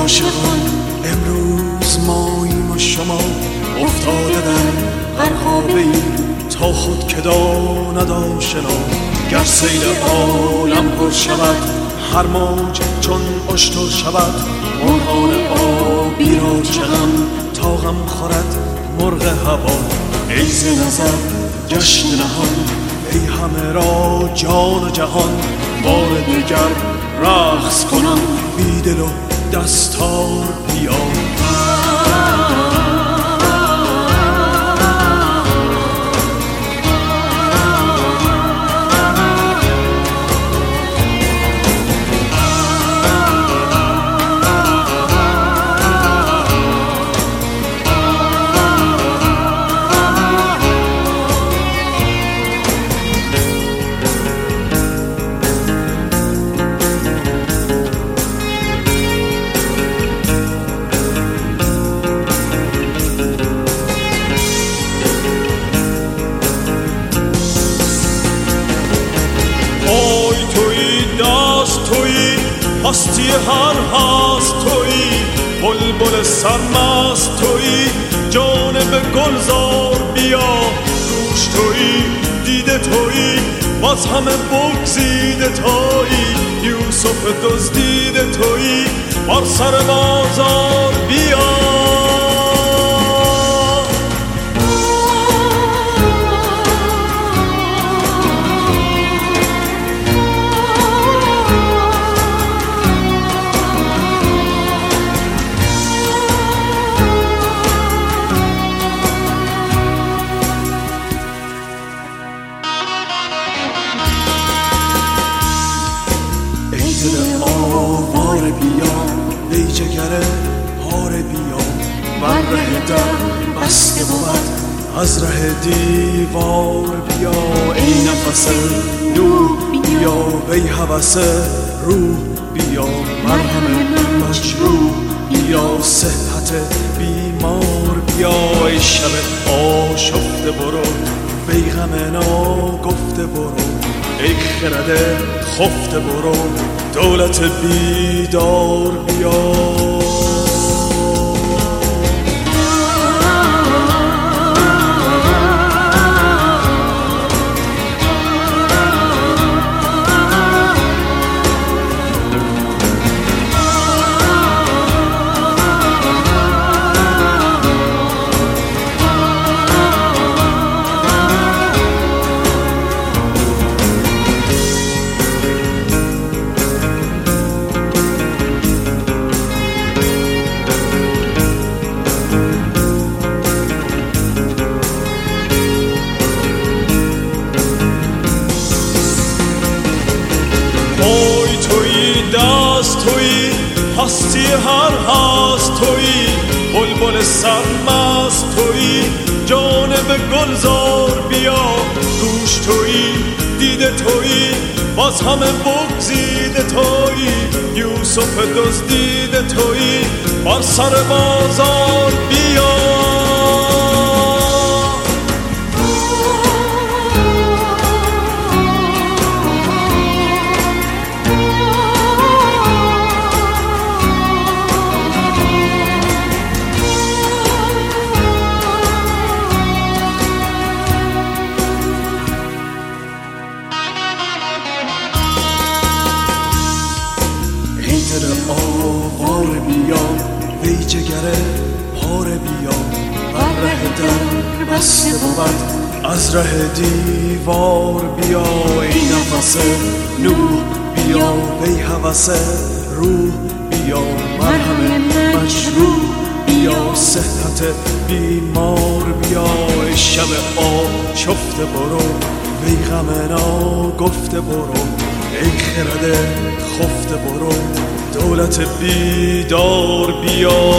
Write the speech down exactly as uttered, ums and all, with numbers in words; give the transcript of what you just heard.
عاشقان امروز ماییم و شما افتاده در غرقابه ای تا خود که داند آشنا. گر سیل عالم پر شود هر موج چون اشتر شود، مرغان آبی را چه غم تا غم خورد مرغ هوا. ای ز نظر گشت نهان ای همه را جان و جهان، بار دگر رقص کنم بی دل و دستار بیا. هستی هر هست تویی، بلبل سرمست تویی، جانب گلزار بیا. گوش تویی دیده تویی باز همه بگزیده تویی، یوسف دزدیده تویی بر سر بازار بیا. دل آوار بیا ای جگر هار بیا، من ره در بسته بود از ره دیوار بیا. ای نفس نوح بیا وی هوس روح بیا، مرهم مجروح بیا صحت بیمار بیا. ای شب آشفته برو وی غم ناگفته برو، ای خرد خفته برو دولت بیدار بیا. تویی هستی هر هست تویی، بلبل سرمست تویی، جانب گلزار بیا. گوش تویی دیده تویی باز همه بگزیده تویی، یوسف دزدیده تویی بر سر بازار بیا. دل آوار بیا وی جگر پار بیا، بر ره در بسته بود از ره دیوار بیا. ای نفس نوح بیا وی هوس روح بیا، مرهم مجروح بیا صحت بیمار بیا. ای شب آشفته برو وی غم ناگفته برو، ای خرد خفته برو دولت بیدار بیا.